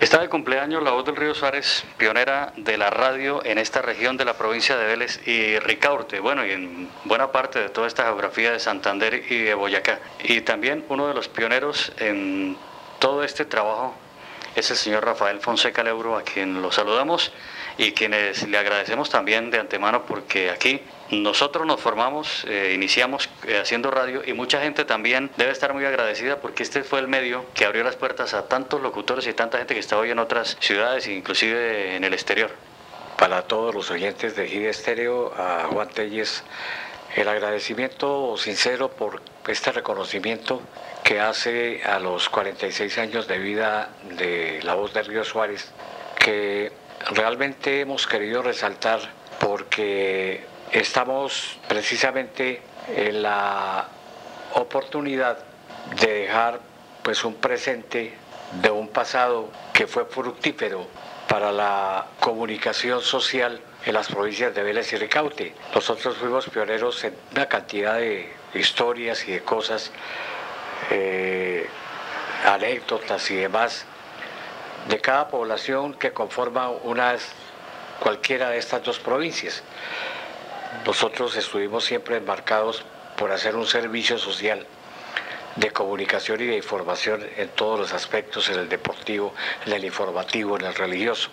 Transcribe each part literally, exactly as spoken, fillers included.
Está de cumpleaños La Voz del Río Suárez, pionera de la radio en esta región de la provincia de Vélez y Ricaurte, bueno, y en buena parte de toda esta geografía de Santander y de Boyacá. Y también uno de los pioneros en todo este trabajo es el señor Rafael Fonseca Leuro, a quien lo saludamos y quienes le agradecemos también de antemano, porque aquí nosotros nos formamos, eh, iniciamos eh, haciendo radio, y mucha gente también debe estar muy agradecida porque este fue el medio que abrió las puertas a tantos locutores y tanta gente que está hoy en otras ciudades, inclusive en el exterior. Para todos los oyentes de Gide Estéreo, a Juan Telles, el agradecimiento sincero por este reconocimiento que hace a los cuarenta y seis años de vida de La Voz del Río Suárez, que realmente hemos querido resaltar porque estamos precisamente en la oportunidad de dejar pues un presente de un pasado que fue fructífero para la comunicación social en las provincias de Vélez y Ricaurte. Nosotros fuimos pioneros en una cantidad de historias y de cosas, eh, anécdotas y demás, de cada población que conforma unas, cualquiera de estas dos provincias. Nosotros estuvimos siempre enmarcados por hacer un servicio social de comunicación y de información en todos los aspectos, en el deportivo, en el informativo, en el religioso.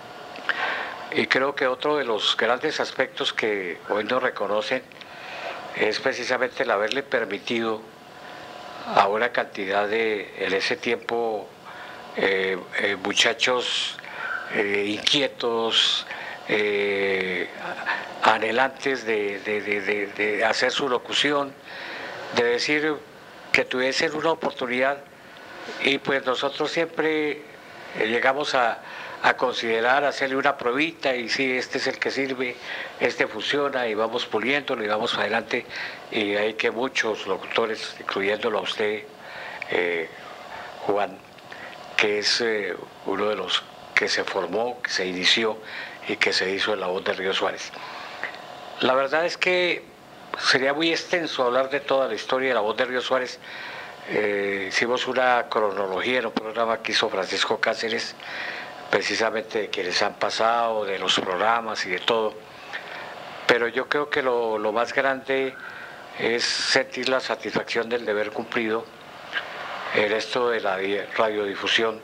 Y creo que otro de los grandes aspectos que hoy nos reconocen es precisamente el haberle permitido a una cantidad de, en ese tiempo, eh, eh, muchachos eh, inquietos, eh, anhelantes de, de, de, de, de hacer su locución, de decir que tuviesen una oportunidad, y pues nosotros siempre llegamos a, a considerar hacerle una pruebita, y si este es el que sirve, este funciona, y vamos puliéndolo y vamos adelante. Y hay que muchos locutores, incluyéndolo a usted, eh, Juan, que es eh, uno de los que se formó, que se inició y que se hizo en La Voz del Río Suárez. La verdad es que sería muy extenso hablar de toda la historia de La Voz del Río Suárez. Eh, hicimos una cronología en un programa que hizo Francisco Cáceres, precisamente de quienes han pasado, de los programas y de todo. Pero yo creo que lo, lo más grande es sentir la satisfacción del deber cumplido en esto de la radiodifusión,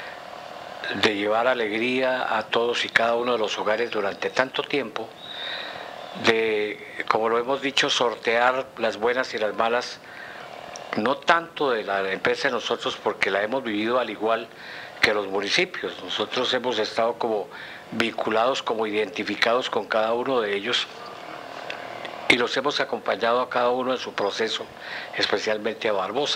de llevar alegría a todos y cada uno de los hogares durante tanto tiempo, de, como lo hemos dicho, sortear las buenas y las malas, no tanto de la empresa de nosotros, porque la hemos vivido al igual que los municipios. Nosotros hemos estado como vinculados, como identificados con cada uno de ellos, y los hemos acompañado a cada uno en su proceso, especialmente a Barbosa.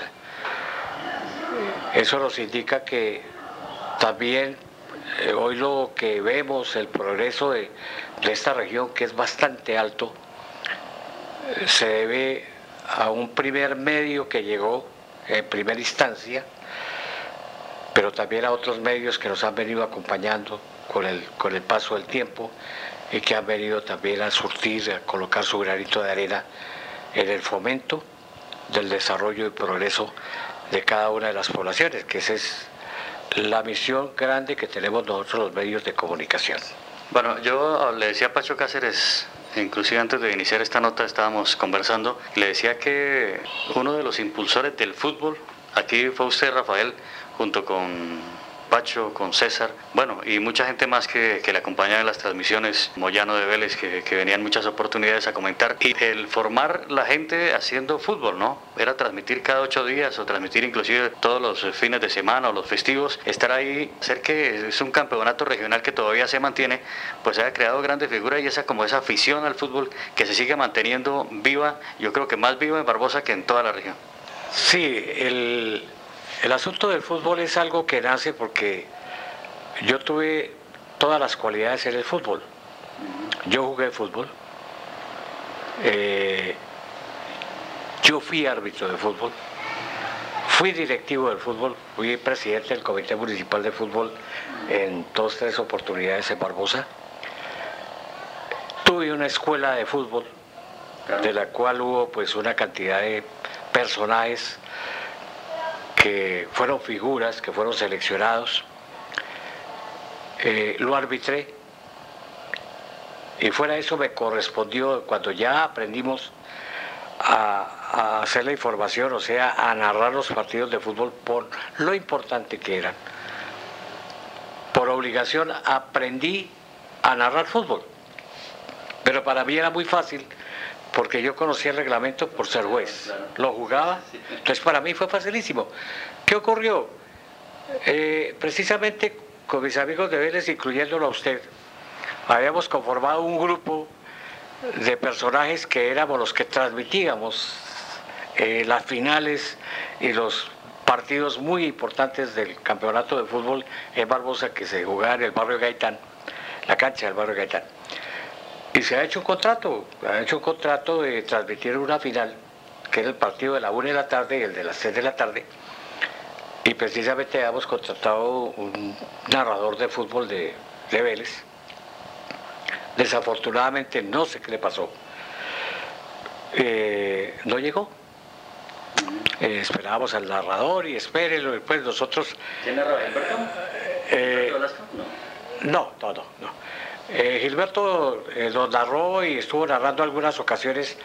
Eso nos indica que también eh, hoy lo que vemos, el progreso de, de esta región, que es bastante alto, eh, se debe a un primer medio que llegó en primera instancia, pero también a otros medios que nos han venido acompañando con el, con el paso del tiempo, y que han venido también a surtir, a colocar su granito de arena en el fomento del desarrollo y progreso de cada una de las poblaciones, que esa es la misión grande que tenemos nosotros los medios de comunicación. Bueno, yo le decía a Pacho Cáceres, inclusive antes de iniciar esta nota estábamos conversando, le decía que uno de los impulsores del fútbol aquí fue usted, Rafael, junto con Pacho, con César, bueno, y mucha gente más que, que le acompañaba en las transmisiones, Moyano de Vélez, que, que venían muchas oportunidades a comentar, y el formar la gente haciendo fútbol, ¿no? Era transmitir cada ocho días, o transmitir inclusive todos los fines de semana o los festivos, estar ahí, hacer que es un campeonato regional que todavía se mantiene, pues ha creado grandes figuras, y esa como esa afición al fútbol que se sigue manteniendo viva, yo creo que más viva en Barbosa que en toda la región. Sí, el... El asunto del fútbol es algo que nace porque yo tuve todas las cualidades en el fútbol. Yo jugué fútbol, eh, yo fui árbitro de fútbol, fui directivo del fútbol, fui presidente del Comité Municipal de Fútbol en dos, tres oportunidades en Barbosa. Tuve una escuela de fútbol, de la cual hubo pues una cantidad de personajes que fueron figuras, que fueron seleccionados. eh, lo arbitré. Y fuera de eso me correspondió, cuando ya aprendimos a, a hacer la información, o sea, a narrar los partidos de fútbol por lo importante que eran. Por obligación aprendí a narrar fútbol, pero para mí era muy fácil porque yo conocía el reglamento por ser juez, lo jugaba, entonces para mí fue facilísimo. ¿Qué ocurrió? Eh, precisamente con mis amigos de Vélez, incluyéndolo a usted, habíamos conformado un grupo de personajes que éramos los que transmitíamos eh, las finales y los partidos muy importantes del campeonato de fútbol en Barbosa, que se jugaba en el barrio Gaitán, la cancha del barrio Gaitán. Y se ha hecho un contrato, se ha hecho un contrato de transmitir una final, que era el partido de la una de la tarde y el de las seis de la tarde, y precisamente hemos contratado un narrador de fútbol de, de Vélez. Desafortunadamente no sé qué le pasó, eh, no llegó. Eh, esperábamos al narrador y espérenlo, después nosotros... ¿Quién narraba? ¿Gilberto? Eh, ¿Gilberto Velasco? No. No, no, no. no. Eh, Gilberto eh, nos narró y estuvo narrando algunas ocasiones,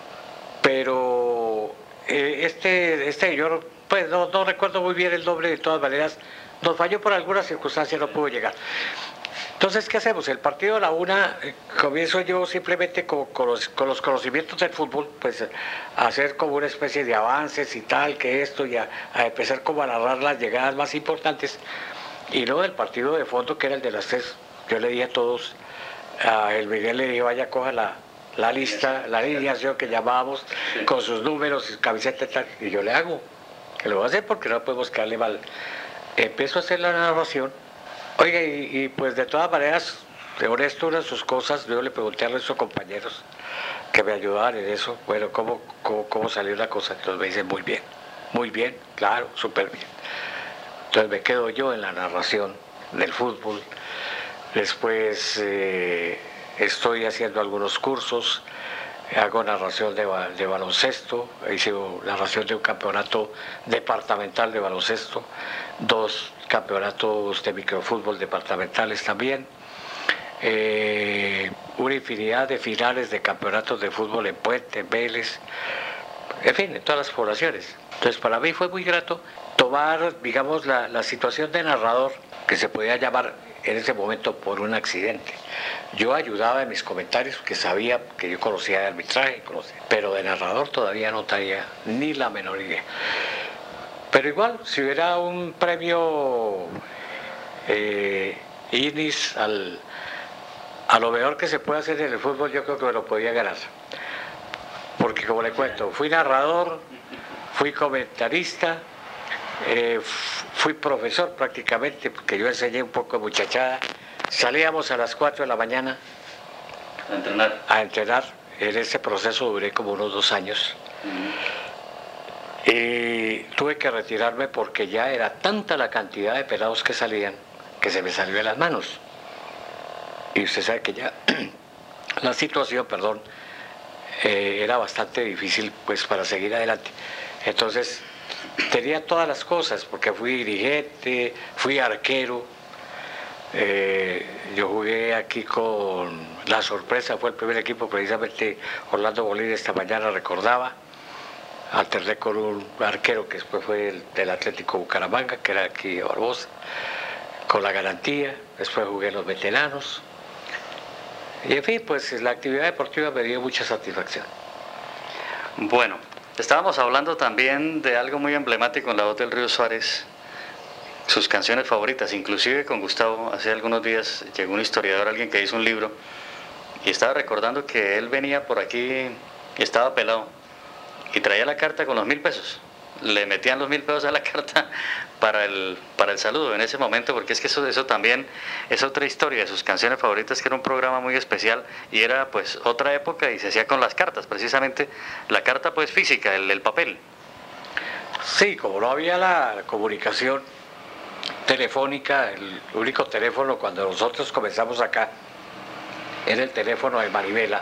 pero eh, este, este señor, pues no, no recuerdo muy bien el nombre, de todas maneras, nos falló por alguna circunstancia, no pudo llegar. Entonces, ¿qué hacemos? El partido a la una, eh, comienzo yo simplemente con, con, los, con los conocimientos del fútbol, pues a hacer como una especie de avances y tal, que esto, y a, a empezar como a narrar las llegadas más importantes, y luego del partido de fondo, que era el de las tres, yo le dije a todos, a el Miguel le dije, vaya, coja la, la lista, la alineación que llamábamos, con sus números, sus camisetas y tal, y yo le hago, que lo voy a hacer porque no podemos quedarle mal. Empiezo a hacer la narración. Oiga, y, y pues de todas maneras, de honesto, una de sus cosas, yo le pregunté a nuestros compañeros que me ayudaban en eso, bueno, ¿cómo, cómo, cómo salió la cosa? Entonces me dicen, muy bien, muy bien, claro, súper bien. Entonces me quedo yo en la narración del fútbol. Después eh, estoy haciendo algunos cursos, hago narración de, de baloncesto, hice narración de un campeonato departamental de baloncesto, dos campeonatos de microfútbol departamentales también, eh, una infinidad de finales de campeonatos de fútbol en Puente, en Vélez, en fin, en todas las poblaciones. Entonces para mí fue muy grato tomar, digamos, la, la situación de narrador, que se podía llamar en ese momento por un accidente. Yo ayudaba en mis comentarios, que sabía que yo conocía de arbitraje, conocía, pero de narrador todavía no tenía ni la menor idea. Pero igual, si hubiera un premio eh, I N I S al, a lo mejor que se puede hacer en el fútbol, yo creo que me lo podía ganar. Porque como le cuento, fui narrador, fui comentarista, eh, fui profesor prácticamente, porque yo enseñé un poco de muchachada. Salíamos a las cuatro de la mañana a entrenar. A entrenar. En ese proceso duré como unos dos años. Uh-huh. Y tuve que retirarme porque ya era tanta la cantidad de pelados que salían que se me salió de las manos. Y usted sabe que ya la situación, perdón, eh, era bastante difícil pues para seguir adelante. Entonces tenía todas las cosas, porque fui dirigente, fui arquero. Eh, yo jugué aquí con La Sorpresa, fue el primer equipo, precisamente Orlando Bolívar esta mañana recordaba. Alterné con un arquero que después fue el del Atlético Bucaramanga, que era aquí Barbosa, con La Garantía. Después jugué en los veteranos. Y en fin, pues la actividad deportiva me dio mucha satisfacción. Bueno, estábamos hablando también de algo muy emblemático en la voz del Río Suárez, sus canciones favoritas. Inclusive con Gustavo, hace algunos días llegó un historiador, alguien que hizo un libro, y estaba recordando que él venía por aquí y estaba pelado, y traía la carta con los mil pesos. Le metían los mil pesos a la carta para el, para el saludo en ese momento, porque es que eso, eso también es otra historia de sus canciones favoritas, que era un programa muy especial y era pues otra época y se hacía con las cartas, precisamente la carta pues física, el, el papel. Sí, como no había la comunicación telefónica, el único teléfono cuando nosotros comenzamos acá era el teléfono de Maribela.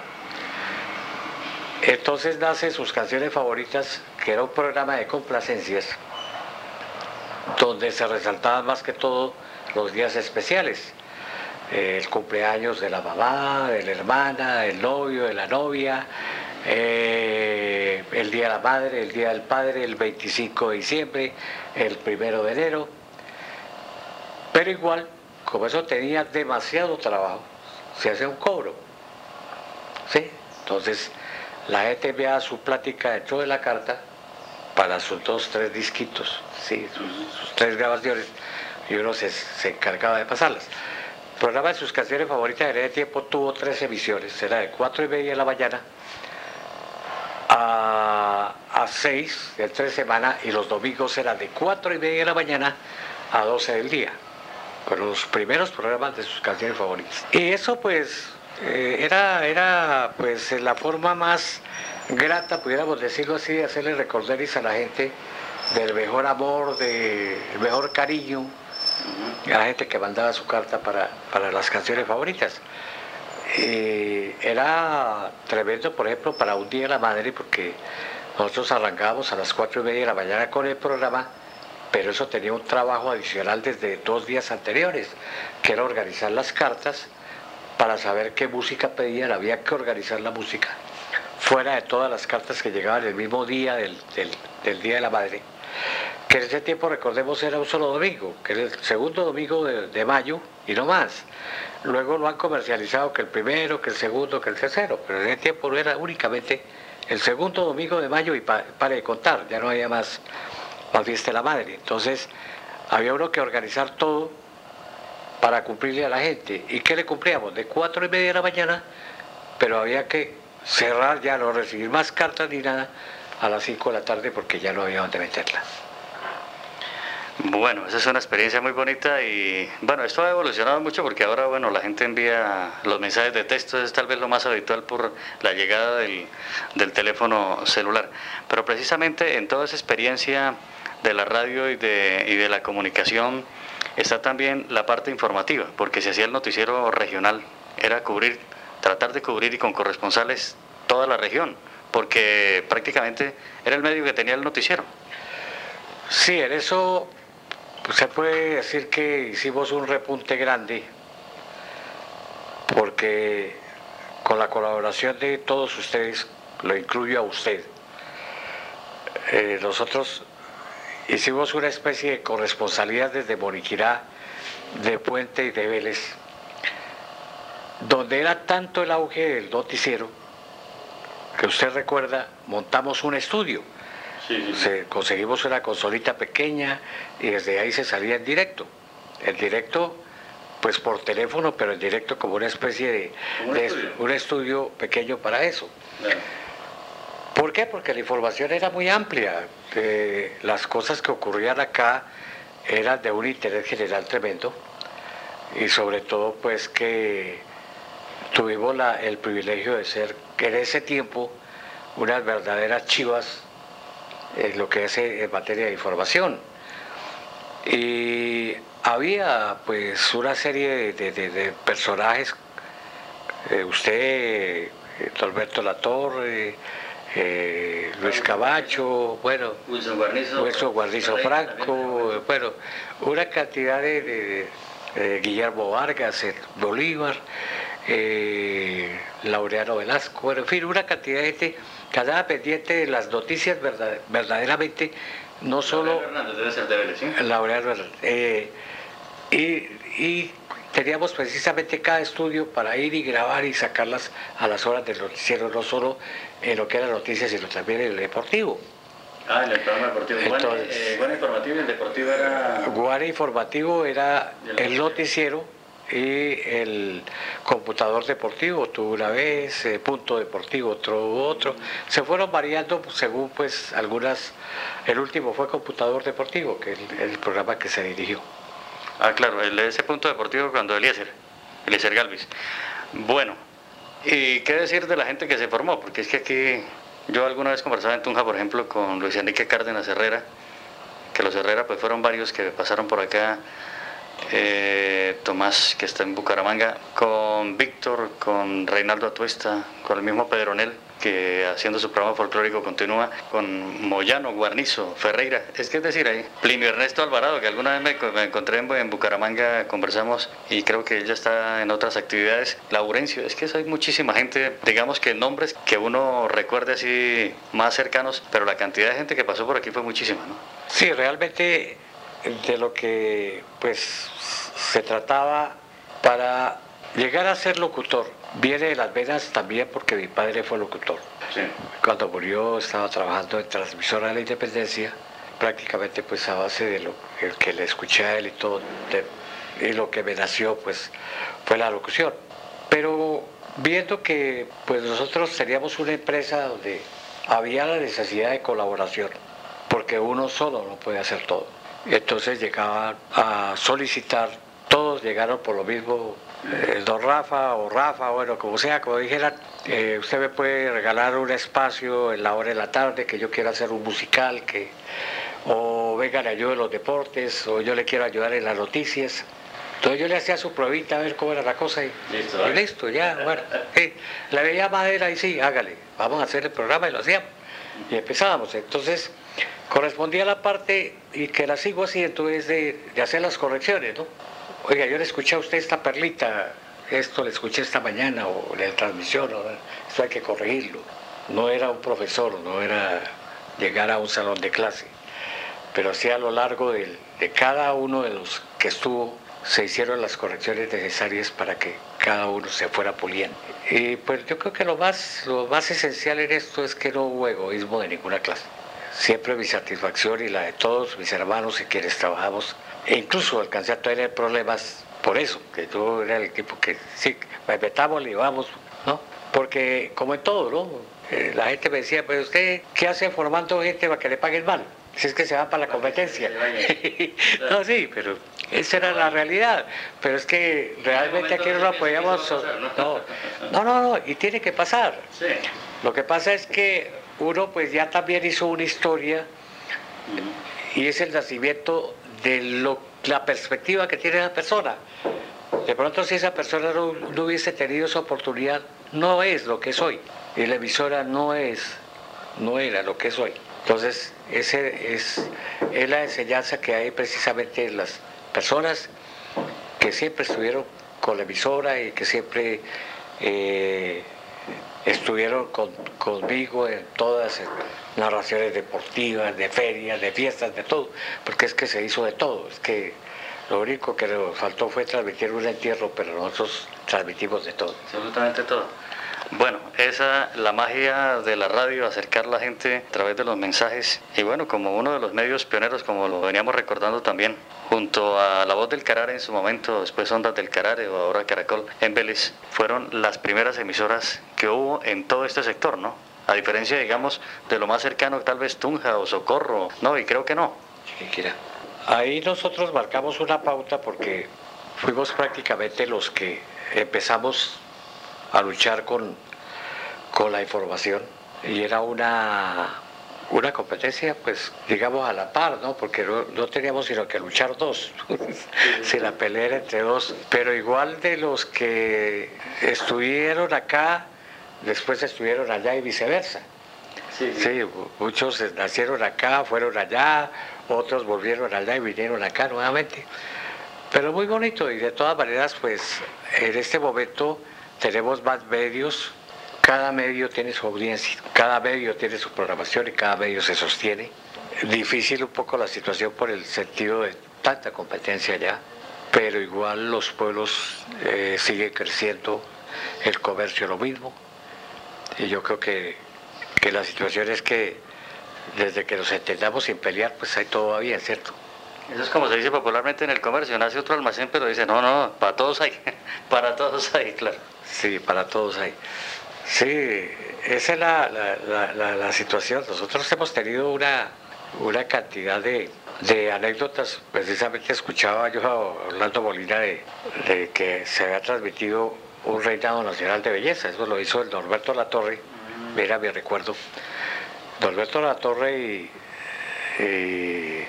Entonces nace sus canciones favoritas, que era un programa de complacencias, donde se resaltaban más que todo los días especiales. eh, el cumpleaños de la mamá, de la hermana, del novio, de la novia, eh, el Día de la Madre, el Día del Padre, el veinticinco de diciembre, el primero de enero. Pero igual, como eso tenía demasiado trabajo, se hace un cobro. ¿Sí? Entonces, la gente enviaba su plática dentro de la carta para sus dos, tres disquitos, ¿sí? sus, sus tres grabaciones, y uno se, se encargaba de pasarlas. El programa de sus canciones favoritas en ese tiempo tuvo tres emisiones, era de cuatro y media de la mañana a, a seis, de tres semanas, y los domingos era de cuatro y media de la mañana a doce del día, con los primeros programas de sus canciones favoritas. Y eso pues eh, era, era pues la forma más grata, pudiéramos decirlo así, de hacerle recorderis a la gente del mejor amor, del mejor cariño, a la gente que mandaba su carta para, para las canciones favoritas. Y era tremendo, por ejemplo, para un Día de la Madre, porque nosotros arrancábamos a las cuatro y media de la mañana con el programa, pero eso tenía un trabajo adicional desde dos días anteriores, que era organizar las cartas para saber qué música pedían. Había que organizar la música fuera de todas las cartas que llegaban el mismo día del, del, del Día de la Madre, que en ese tiempo, recordemos, era un solo domingo, que era el segundo domingo de, de mayo y no más. Luego lo han comercializado que el primero, que el segundo, que el tercero, pero en ese tiempo no era únicamente el segundo domingo de mayo y pa, para de contar, ya no había más, más fiesta de la madre. Entonces había uno que organizar todo para cumplirle a la gente. ¿Y qué le cumplíamos? De cuatro y media de la mañana, pero había que cerrar, ya no recibir más cartas ni nada, a las cinco de la tarde, porque ya no había dónde meterlas. Bueno, esa es una experiencia muy bonita y bueno, esto ha evolucionado mucho porque ahora, bueno, la gente envía los mensajes de texto, es tal vez lo más habitual por la llegada del, del teléfono celular. Pero precisamente en toda esa experiencia de la radio y de, y de la comunicación está también la parte informativa, porque se hacía el noticiero regional, era cubrir, tratar de cubrir y con corresponsales toda la región, porque prácticamente era el medio que tenía el noticiero. Sí, en eso pues, se puede decir que hicimos un repunte grande, porque con la colaboración de todos ustedes, lo incluyo a usted, eh, nosotros hicimos una especie de corresponsalía desde Moriquirá, de Puente y de Vélez, donde era tanto el auge del noticiero, que usted recuerda, montamos un estudio. Sí, sí, sí. Se, conseguimos una consolita pequeña y desde ahí se salía en directo. En directo, pues por teléfono, pero en directo como una especie de, ¿Un, de estudio? un estudio pequeño para eso. Claro. ¿Por qué? Porque la información era muy amplia. Eh, las cosas que ocurrían acá eran de un interés general tremendo y sobre todo pues que tuvimos la, el privilegio de ser en ese tiempo unas verdaderas chivas en lo que es en materia de información. Y había pues una serie de, de, de personajes, eh, usted, eh, Alberto Latorre, eh, Luis Camacho, bueno, Wilson Guarnizo, Wilson Guarnizo Franco, bueno, una cantidad de, de, de Guillermo Vargas, Bolívar, eh, Laureano Velasco, bueno, en fin, una cantidad de gente que andaba pendiente de las noticias verdad, verdaderamente, no solo... Laureano Hernández debe ser de Vélez, ¿sí? Laureano Hernández, eh, y, y teníamos precisamente cada estudio para ir y grabar y sacarlas a las horas del noticiero, no solo en lo que era noticias, sino también en el deportivo. Ah, en el programa deportivo. Entonces, eh, Guana Informativo y el deportivo era... Guana Informativo era el noticiero y el computador deportivo, tuvo una vez, eh, Punto Deportivo, otro, otro. Se fueron variando según pues algunas... El último fue Computador Deportivo, que es el, el programa que se dirigió. Ah, claro, el, ese Punto Deportivo cuando Eliezer, Eliezer Galvis. Bueno, ¿y qué decir de la gente que se formó? Porque es que aquí, yo alguna vez conversaba en Tunja, por ejemplo, con Luis Enrique Cárdenas Herrera, que los Herrera pues fueron varios que pasaron por acá, eh, Tomás, que está en Bucaramanga, con Víctor, con Reinaldo Atuesta, con el mismo Pedronel, que haciendo su programa folclórico continúa con Moyano, Guarnizo, Ferreira, es que es decir, ahí, Plinio Ernesto Alvarado, que alguna vez me, me encontré en, en Bucaramanga, conversamos y creo que él ya está en otras actividades, Laurencio, es que hay muchísima gente, digamos que nombres que uno recuerde así más cercanos, pero la cantidad de gente que pasó por aquí fue muchísima, ¿no? Sí, realmente de lo que pues se trataba para llegar a ser locutor, viene de las venas también porque mi padre fue locutor. Sí. Cuando murió estaba trabajando en Transmisora de la Independencia, prácticamente pues a base de lo el que le escuché a él y todo, de, y lo que me nació pues fue la locución. Pero viendo que pues nosotros teníamos una empresa donde había la necesidad de colaboración, porque uno solo no puede hacer todo. Entonces llegaban a solicitar, todos llegaron por lo mismo, eh, don Rafa o Rafa, bueno, como sea, como dijeran, eh, usted me puede regalar un espacio en la hora de la tarde, que yo quiero hacer un musical, que o venga, le ayudo en los deportes, o yo le quiero ayudar en las noticias. Entonces yo le hacía su pruebita a ver cómo era la cosa y listo, y listo ya, bueno. Eh, le veía madera y sí, hágale, vamos a hacer el programa y lo hacíamos. Y empezábamos. Entonces correspondía a la parte, y que la sigo haciendo, es de, de hacer las correcciones, ¿no? Oiga, yo le escuché a usted esta perlita, esto le escuché esta mañana, o en la transmisión, ¿no? Esto hay que corregirlo. No era un profesor, no era llegar a un salón de clase, pero sí a lo largo de, de cada uno de los que estuvo, se hicieron las correcciones necesarias para que cada uno se fuera puliendo. Y pues yo creo que lo más, lo más esencial en esto es que no hubo egoísmo de ninguna clase. Siempre mi satisfacción y la de todos mis hermanos y quienes trabajamos, e incluso alcancé a tener problemas por eso, que yo era el tipo que sí, metámosle y vamos, ¿no? Porque como en todo, ¿no? Eh, la gente me decía, pero usted, ¿qué hace formando gente para que le paguen mal? Si es que se va para la competencia. No, sí, pero esa era la realidad. Pero es que realmente aquí no lo apoyamos. No, no, no, no, y tiene que pasar. Lo que pasa es que uno pues ya también hizo una historia y es el nacimiento de lo, la perspectiva que tiene esa persona. De pronto si esa persona no, no hubiese tenido esa oportunidad, no es lo que es hoy. Y la emisora no es, no era lo que es hoy. Entonces, ese es, es la enseñanza que hay precisamente en las personas que siempre estuvieron con la emisora y que siempre eh, estuvieron con, conmigo en todas las narraciones deportivas, de ferias, de fiestas, de todo, porque es que se hizo de todo. Es que lo único que nos faltó fue transmitir un entierro, pero nosotros transmitimos de todo. Absolutamente todo. Bueno, esa la magia de la radio, acercar a la gente a través de los mensajes. Y bueno, como uno de los medios pioneros, como lo veníamos recordando también, junto a La Voz del Carare en su momento, después Ondas del Carare o ahora Caracol en Vélez, fueron las primeras emisoras que hubo en todo este sector, ¿no? A diferencia, digamos, de lo más cercano, tal vez Tunja o Socorro, no, y creo que no. Chiquinquirá. Ahí nosotros marcamos una pauta porque fuimos prácticamente los que empezamos a luchar con, con la información y era una, una competencia pues digamos a la par, ¿no? Porque no, no teníamos sino que luchar dos, si la pelea era entre dos, pero igual de los que estuvieron acá, después estuvieron allá y viceversa. Sí, sí. Sí, muchos nacieron acá, fueron allá, otros volvieron allá y vinieron acá nuevamente. Pero muy bonito y de todas maneras pues en este momento tenemos más medios, cada medio tiene su audiencia, cada medio tiene su programación y cada medio se sostiene. Difícil un poco la situación por el sentido de tanta competencia allá, pero igual los pueblos eh, siguen creciendo, el comercio lo mismo. Y yo creo que, que la situación es que desde que nos entendamos sin pelear, pues ahí todo va bien, ¿cierto? Eso es como se dice popularmente en el comercio, nace otro almacén, pero dice, no, no, para todos hay, para todos hay, claro. Sí, para todos hay. Sí, esa es la, la, la, la, la situación. Nosotros hemos tenido una, una cantidad de, de anécdotas. Precisamente escuchaba yo a Orlando Molina de, de que se había transmitido un reinado nacional de belleza. Eso lo hizo el Norberto Latorre, mira mi recuerdo. Norberto Latorre y, y,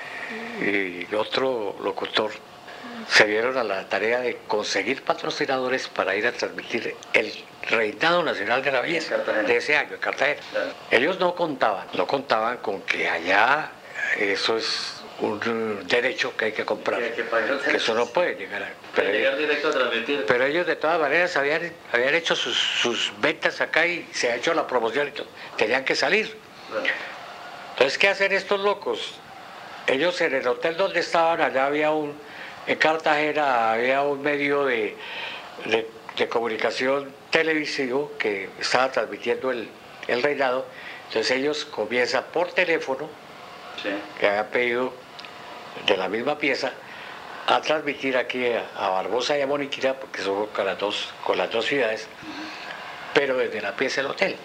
y otro locutor se dieron a la tarea de conseguir patrocinadores para ir a transmitir el Reinado Nacional de la Belleza de ese año, en Cartagena. Claro. Ellos no contaban, no contaban con que allá eso es un derecho que hay que comprar, que, que, que eso no puede llegar a... Pero, llegar directo a transmitir. Pero ellos de todas maneras habían, habían hecho sus, sus ventas acá y se ha hecho la promoción y todo. Tenían que salir. Claro. Entonces, ¿qué hacen estos locos? Ellos en el hotel donde estaban, allá había un, en Cartagena había un medio de, de, de comunicación televisivo que estaba transmitiendo el, el reinado. Entonces ellos comienzan por teléfono, sí, que habían pedido de la misma pieza, a transmitir aquí a, a Barbosa y a Moniquira, porque son con las dos, con las dos ciudades, uh-huh, pero desde la pieza del hotel.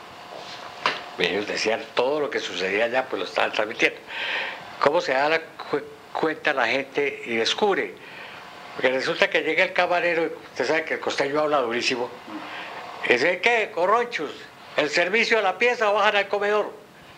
Ellos decían todo lo que sucedía allá, pues lo estaban transmitiendo. ¿Cómo se da la cu- cuenta la gente y descubre? Porque resulta que llega el camarero, usted sabe que el costeño habla durísimo, y dice, ¿qué? Corronchos, el servicio a la pieza o bajan al comedor.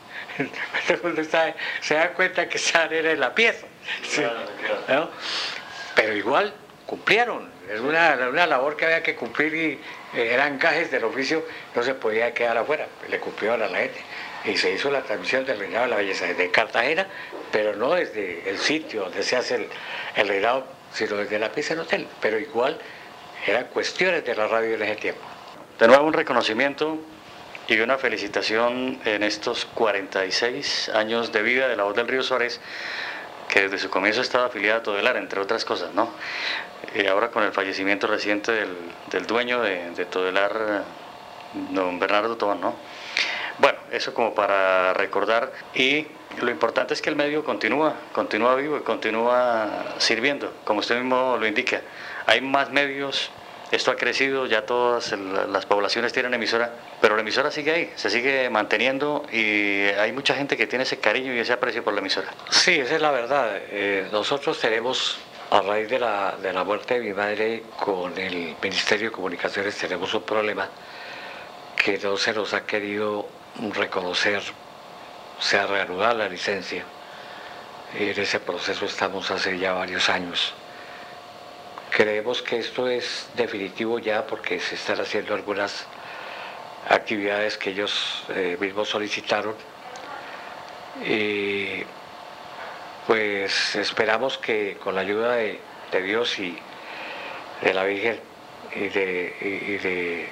Entonces se da cuenta que esa era en la pieza. Sí, ¿no? Pero igual cumplieron, es una, una labor que había que cumplir y eh, eran gajes del oficio, no se podía quedar afuera, le cumplieron a la gente. Y se hizo la transmisión del Reinado de la Belleza desde Cartagena, pero no desde el sitio donde se hace el, el reinado, sino desde la pieza del hotel. Pero igual eran cuestiones de la radio en ese tiempo. De nuevo un reconocimiento y una felicitación en estos cuarenta y seis años de vida de La Voz del Río Suárez, que desde su comienzo estaba afiliada a Todelar, entre otras cosas, ¿no? Y ahora con el fallecimiento reciente del, del dueño de, de Todelar, don Bernardo Tobón, ¿no? Bueno, eso como para recordar, y lo importante es que el medio continúa, continúa vivo y continúa sirviendo, como usted mismo lo indica. Hay más medios, esto ha crecido, ya todas las poblaciones tienen emisora, pero la emisora sigue ahí, se sigue manteniendo y hay mucha gente que tiene ese cariño y ese aprecio por la emisora. Sí, esa es la verdad. Eh, nosotros tenemos, a raíz de la, de la muerte de mi madre, con el Ministerio de Comunicaciones tenemos un problema que no se nos ha querido reconocer, se ha reanudado la licencia. Y en ese proceso estamos hace ya varios años. Creemos que esto es definitivo ya porque se están haciendo algunas actividades que ellos eh, mismos solicitaron. Y pues esperamos que con la ayuda de, de Dios y de la Virgen y de, y, y de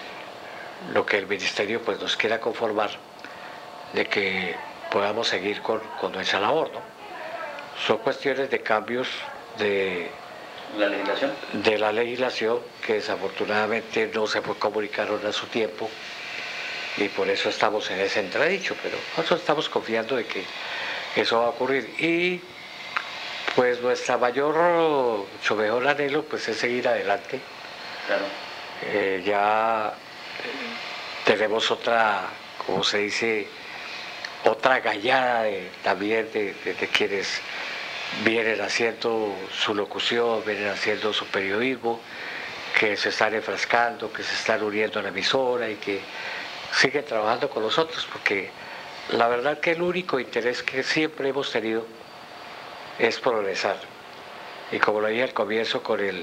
lo que el Ministerio pues nos quiera conformar, de que podamos seguir con, con nuestra labor, ¿no? Son cuestiones de cambios de ¿La legislación? de la legislación que desafortunadamente no se comunicaron a su tiempo y por eso estamos en ese entredicho, pero nosotros estamos confiando de que eso va a ocurrir y pues nuestra mayor, su mejor anhelo pues es seguir adelante. Claro. Eh, ya tenemos otra, como se dice, otra gallada de, también de, de, de quienes vienen haciendo su locución, vienen haciendo su periodismo, que se están enfrascando, que se están uniendo a la emisora y que siguen trabajando con nosotros, porque la verdad que el único interés que siempre hemos tenido es progresar. Y como lo dije al comienzo, con el,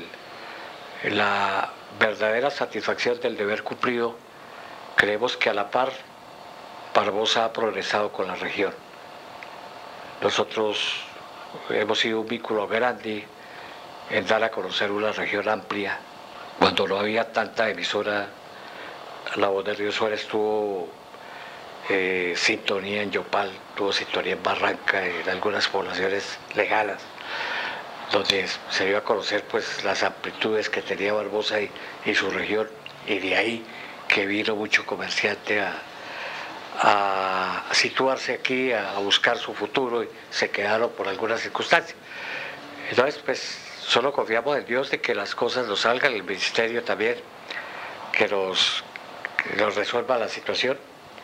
la verdadera satisfacción del deber cumplido, creemos que a la par Barbosa ha progresado con la región. Nosotros hemos sido un vínculo grande en dar a conocer una región amplia. Cuando no había tanta emisora, La Voz del Río Suárez tuvo eh, sintonía en Yopal, tuvo sintonía en Barranca, en algunas poblaciones lejanas, donde se dio a conocer pues las amplitudes que tenía Barbosa y, y su región, y de ahí que vino mucho comerciante a a situarse aquí, a buscar su futuro y se quedaron por algunas circunstancias. Entonces, pues, solo confiamos en Dios de que las cosas nos salgan, el Ministerio también, que nos, que nos resuelva la situación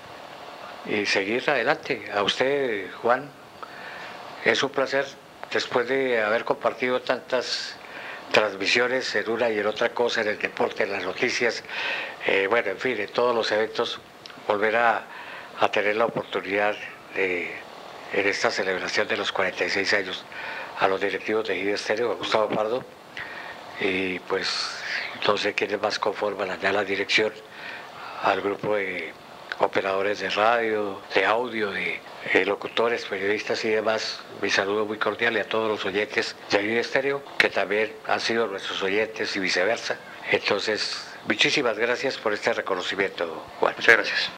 y seguir adelante. A usted, Juan, es un placer, después de haber compartido tantas transmisiones en una y en otra cosa, en el deporte, en las noticias, eh, bueno, en fin, en todos los eventos, volver a a tener la oportunidad de, en esta celebración de los cuarenta y seis años, a los directivos de Gide Estéreo, a Gustavo Pardo, y pues no sé quiénes más conforman allá la dirección, al grupo de operadores de radio, de audio, de eh, locutores, periodistas y demás. Mi saludo muy cordial y a todos los oyentes de Vive Estéreo, que también han sido nuestros oyentes y viceversa. Entonces, muchísimas gracias por este reconocimiento, Juan. Muchas gracias.